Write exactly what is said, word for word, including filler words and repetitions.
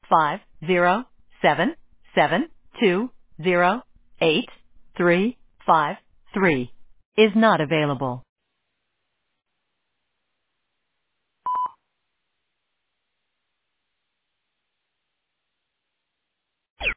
five zero seven seven two zero eight three five three is not available.